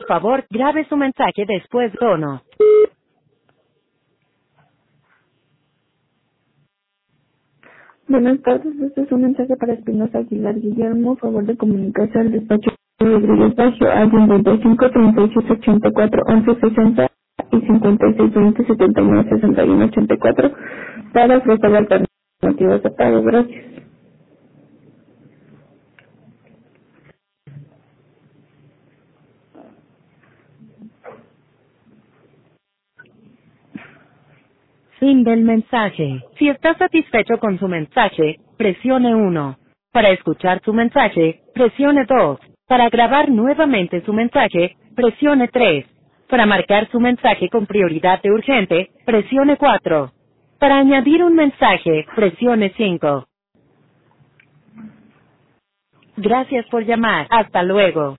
favor, grabe su mensaje después del tono. Buenas tardes, este es un mensaje para Espinosa Aguilar Guillermo. Favor de comunicarse al despacho Rodríguez Baggio al 55 37 84 11 60 y 56 20 79 61 84 para ofrecer alternativas de pago. Gracias. Fin del mensaje. Si está satisfecho con su mensaje, presione 1. Para escuchar su mensaje, presione 2. Para grabar nuevamente su mensaje, presione 3. Para marcar su mensaje con prioridad de urgente, presione 4. Para añadir un mensaje, presione 5. Gracias por llamar. Hasta luego.